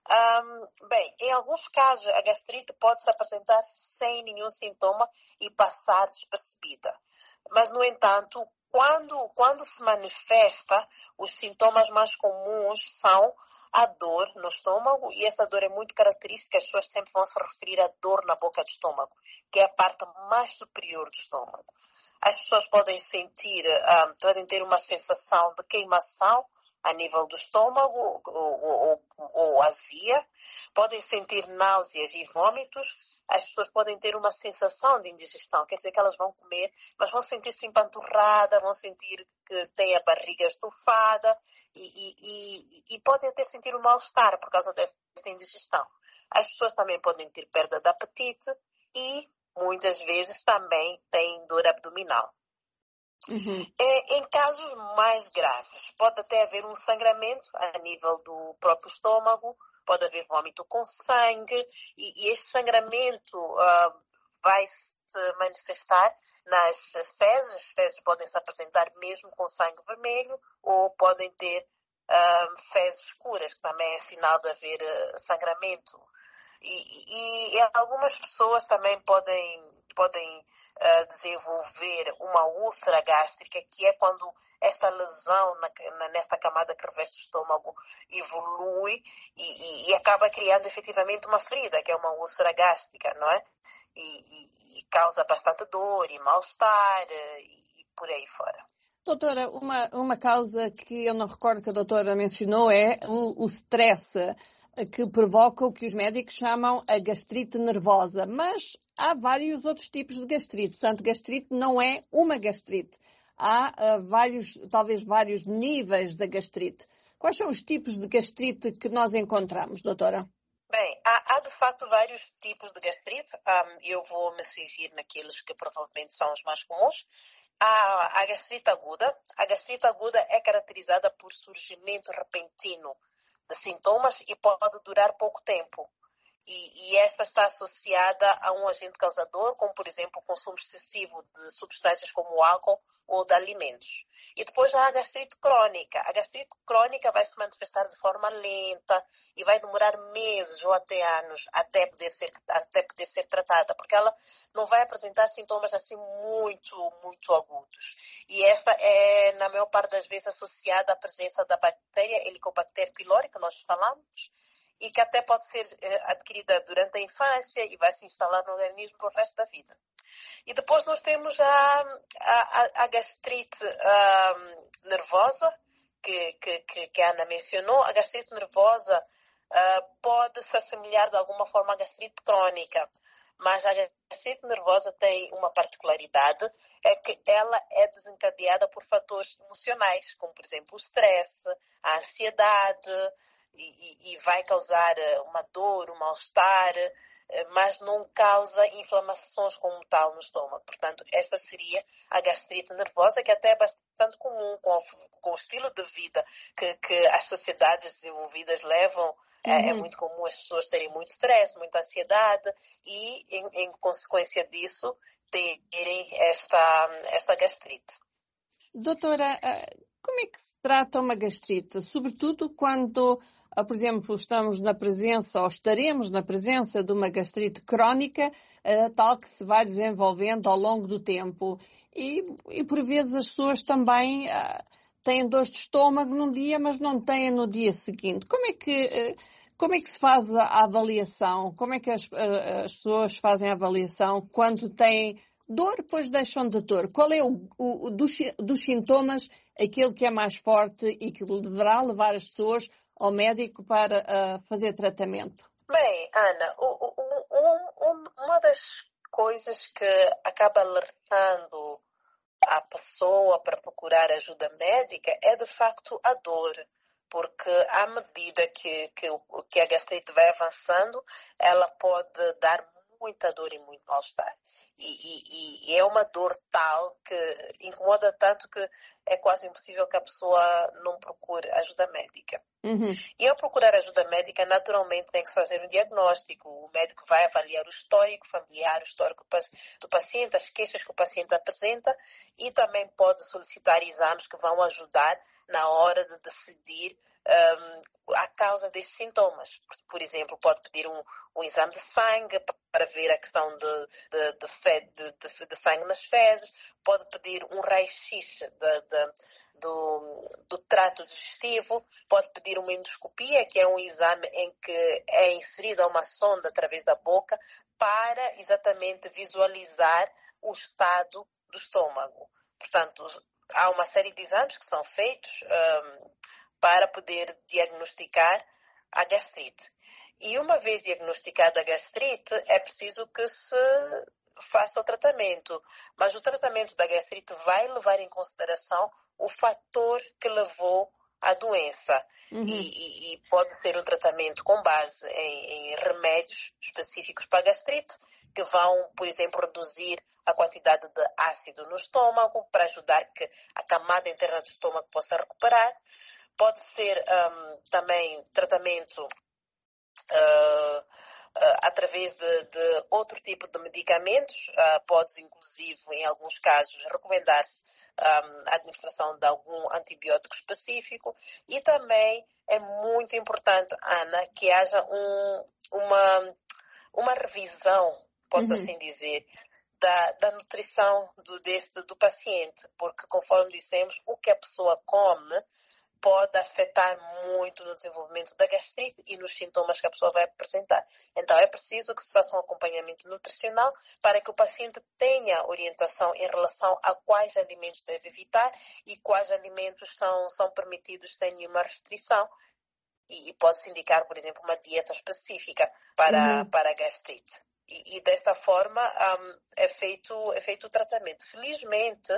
Um, bem, em alguns casos a gastrite pode se apresentar sem nenhum sintoma e passar despercebida. Mas, no entanto, quando, quando se manifesta, os sintomas mais comuns são a dor no estômago, e essa dor é muito característica, as pessoas sempre vão se referir à dor na boca do estômago, que é a parte mais superior do estômago. As pessoas podem sentir, um, podem ter uma sensação de queimação a nível do estômago ou, ou, ou azia, podem sentir náuseas e vômitos, as pessoas podem ter uma sensação de indigestão, quer dizer que elas vão comer, mas vão sentir-se empanturrada, vão sentir que têm a barriga estufada e, e, e, e podem até sentir um mal-estar por causa desta indigestão. As pessoas também podem ter perda de apetite e muitas vezes também têm dor abdominal. Uhum. Em casos mais graves, pode até haver um sangramento a nível do próprio estômago, pode haver vômito com sangue, e, e este sangramento uh, vai se manifestar nas fezes. As fezes podem se apresentar mesmo com sangue vermelho, ou podem ter uh, fezes escuras, que também é sinal de haver uh, sangramento. E, e, e algumas pessoas também podem, podem uh, desenvolver uma úlcera gástrica, que é quando esta lesão na, na, nesta camada que reveste o estômago evolui e, e, e acaba criando efetivamente uma ferida, que é uma úlcera gástrica, não é? E, e, e causa bastante dor e mal-estar e, e por aí fora.
Doutora, uma, uma causa que eu não recordo que a doutora mencionou é o, o stress, que provoca o que os médicos chamam a gastrite nervosa. Mas há vários outros tipos de gastrite. Portanto, gastrite não é uma gastrite. Há uh, vários, talvez vários níveis da gastrite. Quais são os tipos de gastrite que nós encontramos, doutora?
Bem, há, há de facto vários tipos de gastrite. Um, eu vou me cingir naqueles que provavelmente são os mais comuns. Há a gastrite aguda. A gastrite aguda é caracterizada por surgimento repentino de sintomas e pode durar pouco tempo. E, e esta está associada a um agente causador, como, por exemplo, o consumo excessivo de substâncias como o álcool ou de alimentos. E depois há a gastrite crônica. A gastrite crônica vai se manifestar de forma lenta e vai demorar meses ou até anos até poder ser, até poder ser tratada, porque ela não vai apresentar sintomas assim muito, muito agudos. E essa é, na maior parte das vezes, associada à presença da bactéria Helicobacter pylori, que nós falamos, e que até pode ser eh, adquirida durante a infância e vai se instalar no organismo para o resto da vida. E depois nós temos a, a, a gastrite um, nervosa, que, que, que a Ana mencionou. A gastrite nervosa uh, pode se assemelhar de alguma forma à gastrite crônica, mas a gastrite nervosa tem uma particularidade, é que ela é desencadeada por fatores emocionais, como por exemplo o stress, a ansiedade, e, e, e vai causar uma dor, um mal-estar, mas não causa inflamações como tal no estômago. Portanto, esta seria a gastrite nervosa, que até é bastante comum com o, com o estilo de vida que, que as sociedades desenvolvidas levam. Uhum. É, é muito comum as pessoas terem muito stress, muita ansiedade e, em, em consequência disso, terem esta, esta gastrite.
Doutora, como é que se trata uma gastrite? Sobretudo quando, por exemplo, estamos na presença ou estaremos na presença de uma gastrite crónica, tal que se vai desenvolvendo ao longo do tempo. E, e por vezes as pessoas também têm dor de estômago num dia, mas não têm no dia seguinte. Como é que, como é que se faz a avaliação? Como é que as, as pessoas fazem a avaliação quando têm dor, depois deixam de dor? Qual é o, o dos, dos sintomas aquele que é mais forte e que deverá levar as pessoas ao médico para uh, fazer tratamento?
Bem, Ana, o, o, um, uma das coisas que acaba alertando a pessoa para procurar ajuda médica é, de facto, a dor. Porque à medida que, que, que a gastrite vai avançando, ela pode dar muita dor e muito mal-estar. E, e, e é uma dor tal que incomoda tanto que é quase impossível que a pessoa não procure ajuda médica. Uhum. E ao procurar ajuda médica, naturalmente tem que fazer um diagnóstico. O médico vai avaliar o histórico familiar, o histórico do paciente, as queixas que o paciente apresenta e também pode solicitar exames que vão ajudar na hora de decidir Um, a causa destes sintomas. Por exemplo, pode pedir um, um exame de sangue para ver a questão de, de, de, fe, de, de, de sangue nas fezes, pode pedir um raio-x de, de, do, do trato digestivo, pode pedir uma endoscopia, que é um exame em que é inserida uma sonda através da boca para exatamente visualizar o estado do estômago. Portanto, há uma série de exames que são feitos um, para poder diagnosticar a gastrite. E uma vez diagnosticada a gastrite, é preciso que se faça o tratamento. Mas o tratamento da gastrite vai levar em consideração o fator que levou à doença. Uhum. E, e, e pode ter um tratamento com base em, em remédios específicos para a gastrite, que vão, por exemplo, reduzir a quantidade de ácido no estômago, para ajudar que a camada interna do estômago possa recuperar. Pode ser um, também tratamento Uh, uh, através de, de outro tipo de medicamentos. Uh, pode, inclusive, em alguns casos, recomendar-se um, a administração de algum antibiótico específico. E também é muito importante, Ana, que haja um, uma, uma revisão, posso uhum. assim dizer, da, da nutrição do, deste, do paciente, porque, conforme dissemos, o que a pessoa come pode afetar muito no desenvolvimento da gastrite e nos sintomas que a pessoa vai apresentar. Então, é preciso que se faça um acompanhamento nutricional para que o paciente tenha orientação em relação a quais alimentos deve evitar e quais alimentos são, são permitidos sem nenhuma restrição. E, e pode-se indicar, por exemplo, uma dieta específica para, uhum. para a gastrite. E, e desta forma um, é, feito, é feito o tratamento. Felizmente,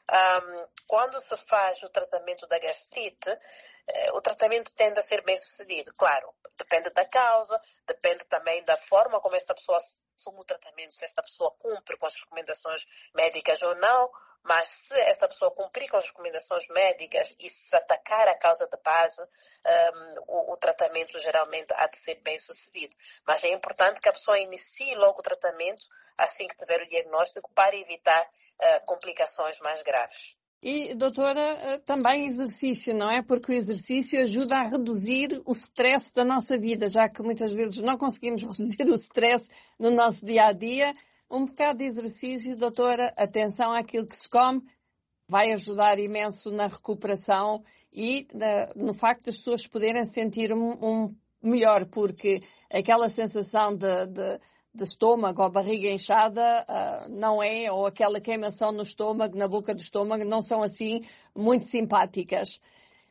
um, quando se faz o tratamento da gastrite, eh, o tratamento tende a ser bem sucedido. Claro, depende da causa, depende também da forma como esta pessoa assume o tratamento, se esta pessoa cumpre com as recomendações médicas ou não. Mas se esta pessoa cumprir com as recomendações médicas e se atacar a causa de base, um, o, o tratamento geralmente há de ser bem sucedido. Mas é importante que a pessoa inicie logo o tratamento assim que tiver o diagnóstico para evitar uh, complicações mais graves.
E, doutora, também exercício, não é? Porque o exercício ajuda a reduzir o stress da nossa vida, já que muitas vezes não conseguimos reduzir o stress no nosso dia-a-dia. Um bocado de exercício, doutora, atenção àquilo que se come, vai ajudar imenso na recuperação e na, no facto das pessoas poderem sentir um, um melhor, porque aquela sensação de, de, de estômago ou barriga inchada uh, não é, ou aquela queimação no estômago, na boca do estômago, não são assim muito simpáticas.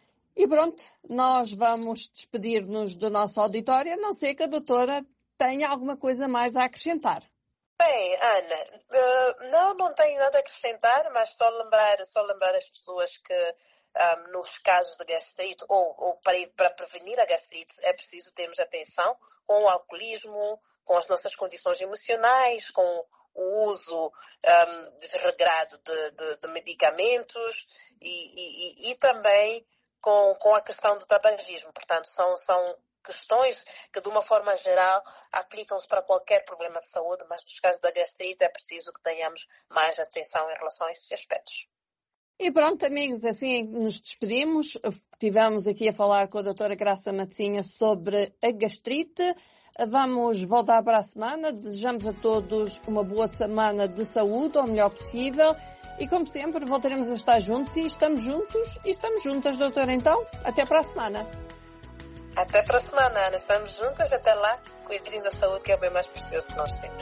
E pronto, nós vamos despedir-nos do nosso auditório, a não ser que a doutora tenha alguma coisa mais a acrescentar.
Bem, Ana, uh, não, não tenho nada a acrescentar, mas só lembrar, só lembrar as pessoas que um, nos casos de gastrite, ou, ou para, para prevenir a gastrite, é preciso termos atenção com o alcoolismo, com as nossas condições emocionais, com o uso um, desregrado de, de, de medicamentos e, e, e também com, com a questão do tabagismo. Portanto, são... são questões que, de uma forma geral, aplicam-se para qualquer problema de saúde, mas nos casos da gastrite é preciso que tenhamos mais atenção em relação a esses aspectos.
E pronto, amigos, assim nos despedimos. Estivemos aqui a falar com a doutora Graça Matzinha sobre a gastrite. Vamos voltar para a semana. Desejamos a todos uma boa semana de saúde, o melhor possível. E, como sempre, voltaremos a estar juntos e estamos juntos e estamos juntas, doutora. Então, até para a semana.
Até para a semana, Ana. Estamos juntas. Até lá. Cuidem da saúde, que é o bem mais precioso que nós temos.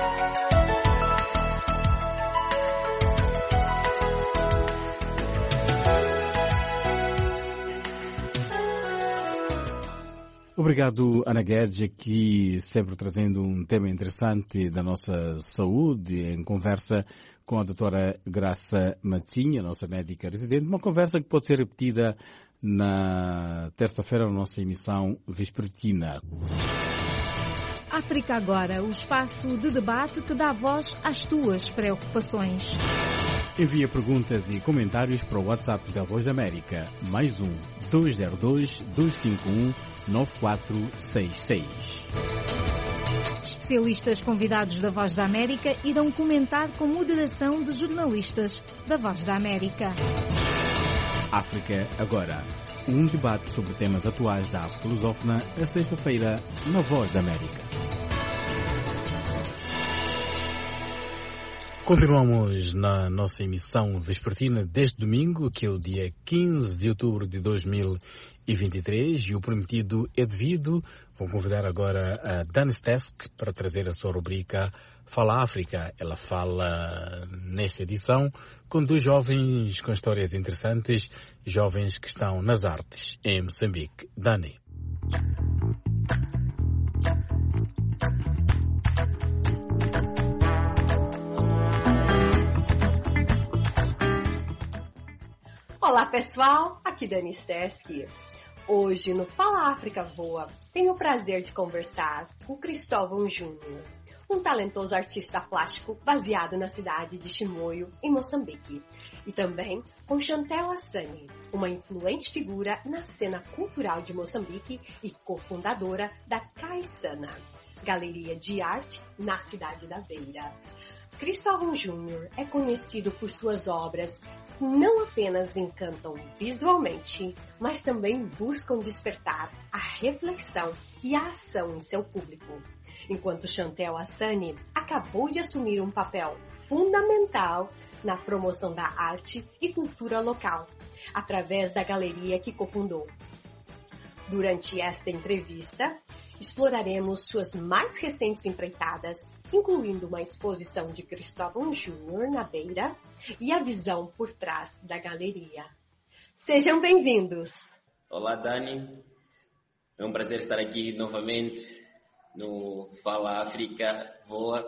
Obrigado, Ana Guedes, aqui sempre trazendo um tema interessante da nossa saúde, em conversa com a doutora Graça Matzinha, nossa médica residente. Uma conversa que pode ser repetida na terça-feira na nossa emissão vespertina.
África Agora, o espaço de debate que dá voz às tuas preocupações.
Envia perguntas e comentários para o WhatsApp da Voz da América, mais um dois zero dois, dois cinco um, nove quatro seis seis.
Especialistas convidados da Voz da América irão comentar com moderação de jornalistas da Voz da América.
África Agora, um debate sobre temas atuais da África lusófona, a sexta-feira, na Voz da América. Continuamos na nossa emissão vespertina deste domingo, que é o dia quinze de outubro de dois mil e vinte e três, e o prometido é devido. Vou convidar agora a Dani Stesk para trazer a sua rubrica Fala África. Ela fala nesta edição com dois jovens com histórias interessantes, jovens que estão nas artes em Moçambique. Dani.
Olá pessoal, aqui Dani Stesk. Hoje no Fala África Voa, tenho o prazer de conversar com Cristóvão Júnior, um talentoso artista plástico baseado na cidade de Chimoio, em Moçambique, e também com Chantel Assani, uma influente figura na cena cultural de Moçambique e cofundadora da Caissana, galeria de arte na cidade da Beira. Cristóvão Júnior é conhecido por suas obras que não apenas encantam visualmente, mas também buscam despertar a reflexão e a ação em seu público. Enquanto Chantel Assani acabou de assumir um papel fundamental na promoção da arte e cultura local, através da galeria que cofundou. Durante esta entrevista, exploraremos suas mais recentes empreitadas, incluindo uma exposição de Cristóvão Júnior na Beira e a visão por trás da galeria. Sejam bem-vindos!
Olá, Dani. É um prazer estar aqui novamente no Fala África Voa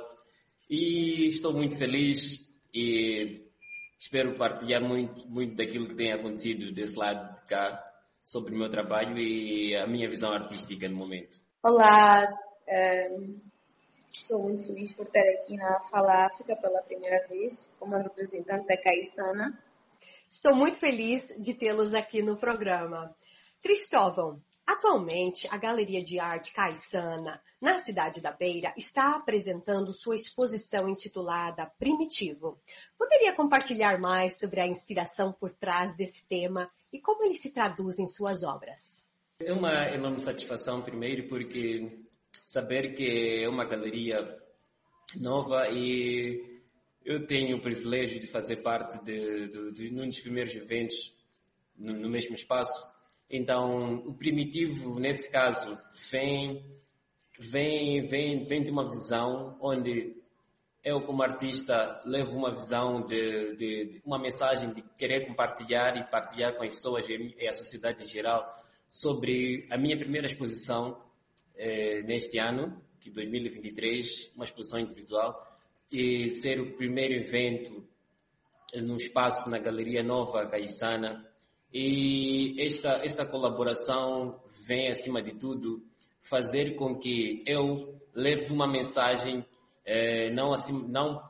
e estou muito feliz e espero partilhar muito, muito daquilo que tem acontecido desse lado de cá sobre o meu trabalho e a minha visão artística no momento.
Olá, um, estou muito feliz por estar aqui na Fala África pela primeira vez como representante da Caissana.
Estou muito feliz de tê-los aqui no programa. Cristóvão, atualmente a Galeria de Arte Caissana, na cidade da Beira, está apresentando sua exposição intitulada Primitivo. Poderia compartilhar mais sobre a inspiração por trás desse tema e como ele se traduz em suas obras?
É uma enorme satisfação, primeiro, porque saber que é uma galeria nova e eu tenho o privilégio de fazer parte de, de, de um dos primeiros eventos no, no mesmo espaço. Então, o Primitivo, nesse caso, vem, vem, vem, vem de uma visão onde eu, como artista, levo uma visão de, de, de uma mensagem de querer compartilhar e partilhar com as pessoas e a sociedade em geral sobre a minha primeira exposição eh, neste ano, que dois mil e vinte e três, uma exposição individual, e ser o primeiro evento num espaço na Galeria Nova Caissana. E esta, esta colaboração vem, acima de tudo, fazer com que eu leve uma mensagem, eh, não, assim, não,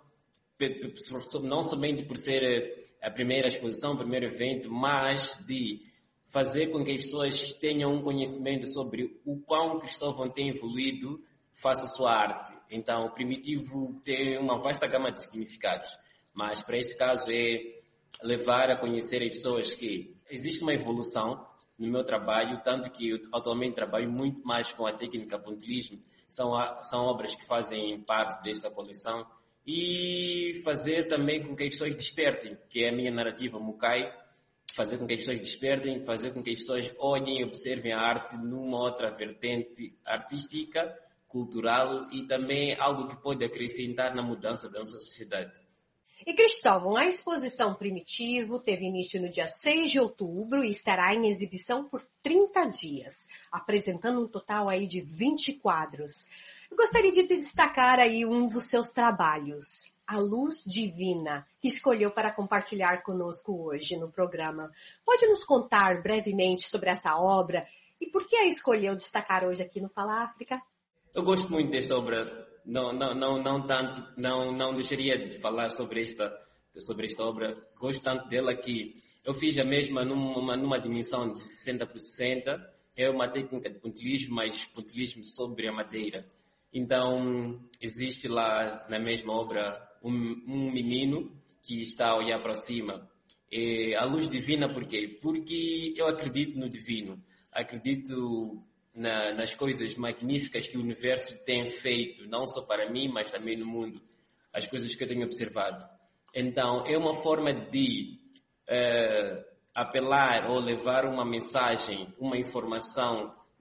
não somente por ser a primeira exposição, o primeiro evento, mas de fazer com que as pessoas tenham um conhecimento sobre o quão Cristóvão tem evoluído face à sua arte. Então, o Primitivo tem uma vasta gama de significados, mas para este caso é levar a conhecer as pessoas que existe uma evolução no meu trabalho, tanto que eu atualmente trabalho muito mais com a técnica pontilhismo, são, a, são obras que fazem parte desta coleção, e fazer também com que as pessoas despertem, que é a minha narrativa Mukai, fazer com que as pessoas despertem, fazer com que as pessoas olhem e observem a arte numa outra vertente artística, cultural e também algo que pode acrescentar na mudança da nossa sociedade.
E Cristóvão, a exposição Primitivo teve início no dia seis de outubro e estará em exibição por trinta dias, apresentando um total aí de vinte quadros. Eu gostaria de destacar aí um dos seus trabalhos, A Luz Divina, que escolheu para compartilhar conosco hoje no programa. Pode nos contar brevemente sobre essa obra e por que a escolheu destacar hoje aqui no Fala África?
Eu gosto muito desta obra. Não, não, não, não tanto, não, não deixaria de falar sobre esta, sobre esta obra. Gosto tanto dela que eu fiz a mesma numa, numa dimensão de sessenta por sessenta. É uma técnica de pontilhismo, mas pontilhismo sobre a madeira. Então, existe lá na mesma obra um, um menino que está a olhar para cima. É a luz divina, por quê? Porque eu acredito no divino. Acredito Na, nas coisas magníficas que o universo tem feito, não só para mim, mas também no mundo, as coisas que eu tenho observado. Então, é uma forma de uh, apelar ou levar uma mensagem, uma informação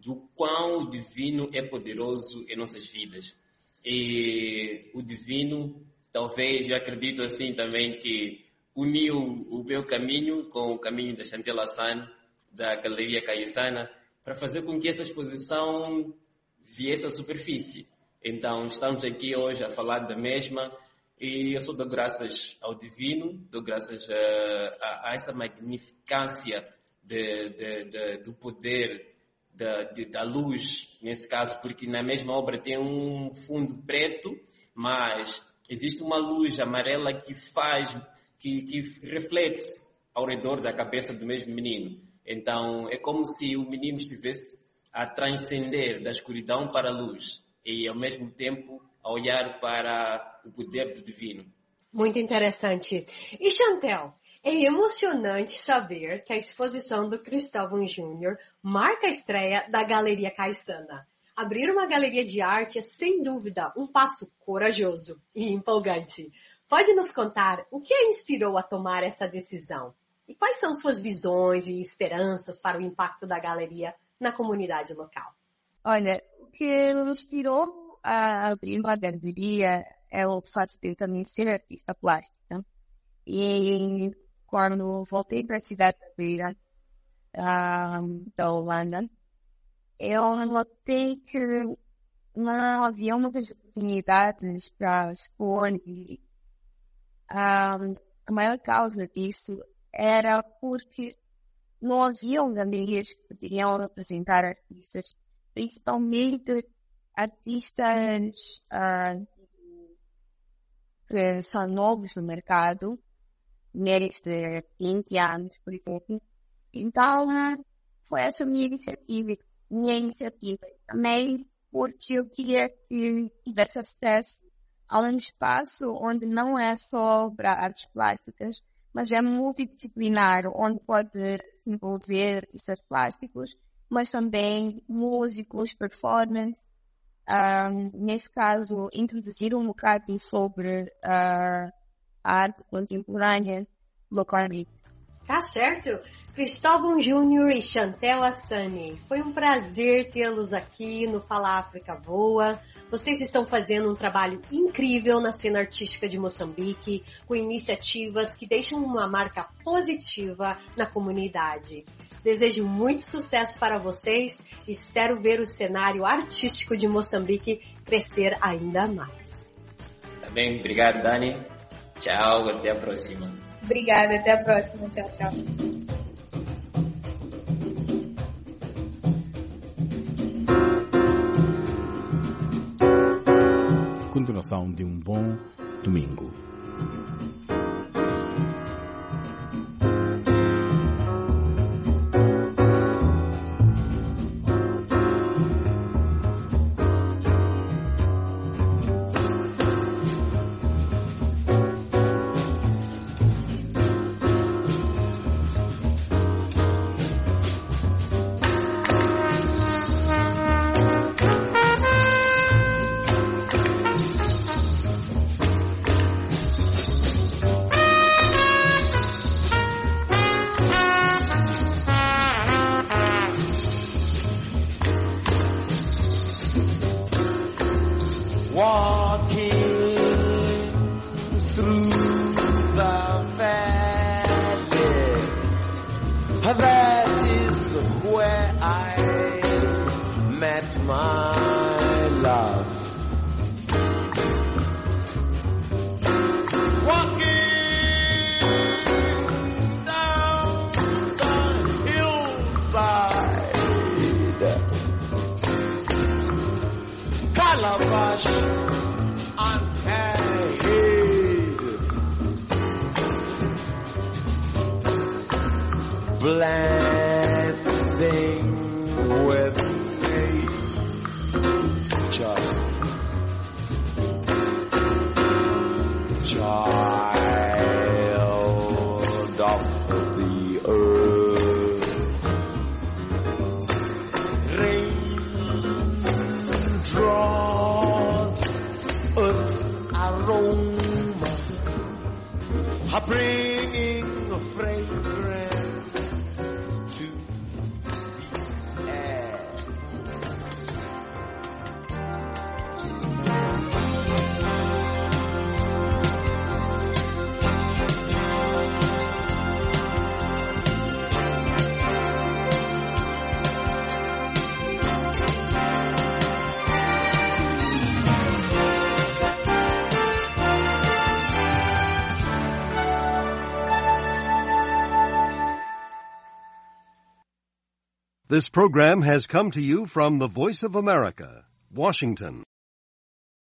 do quão o divino é poderoso em nossas vidas. E o divino, talvez, eu acredito assim também que uniu o meu caminho com o caminho da Chantel Hassan, da Galeria Caiçana, para fazer com que essa exposição viesse à superfície. Então, estamos aqui hoje a falar da mesma e eu só dou graças ao divino, dou graças a, a, a essa magnificância de, de, de, do poder da, de, da luz, nesse caso, porque na mesma obra tem um fundo preto, mas existe uma luz amarela que faz, que, que reflete-se ao redor da cabeça do mesmo menino. Então, é como se o menino estivesse a transcender da escuridão para a luz e, ao mesmo tempo, a olhar para o poder do divino.
Muito interessante. E, Chantel, é emocionante saber que a exposição do Cristóvão Júnior marca a estreia da Galeria Caiçana. Abrir uma galeria de arte é, sem dúvida, um passo corajoso e empolgante. Pode nos contar o que a inspirou a tomar essa decisão? E quais são suas visões e esperanças para o impacto da galeria na comunidade local?
Olha, o que me inspirou a abrir uma galeria é o fato de eu também ser artista plástica. E quando voltei para a cidade da Beira, um, da Holanda, eu notei que não havia muitas oportunidades para expor. E, um, a maior causa disso era porque não haviam galerias que poderiam representar artistas, principalmente artistas uh, que são novos no mercado, mulheres de vinte anos, por exemplo. Então, foi essa minha iniciativa, minha iniciativa. Também porque eu queria que tivesse acesso a um espaço onde não é só para artes plásticas, mas é multidisciplinar, onde pode se envolver artistas plásticos, mas também músicos, performance. Um, nesse caso, introduzir um bocado sobre uh, a arte contemporânea localmente.
Tá certo. Cristóvão Júnior e Chantel Hassani, foi um prazer tê-los aqui no Fala África Voa. Vocês estão fazendo um trabalho incrível na cena artística de Moçambique, com iniciativas que deixam uma marca positiva na comunidade. Desejo muito sucesso para vocês e espero ver o cenário artístico de Moçambique crescer ainda mais.
Tá bem, obrigado, Dani. Tchau, até a próxima.
Obrigada, até a próxima. Tchau, tchau.
Continuação de um bom domingo.
This program has come to you from the Voice of America, Washington.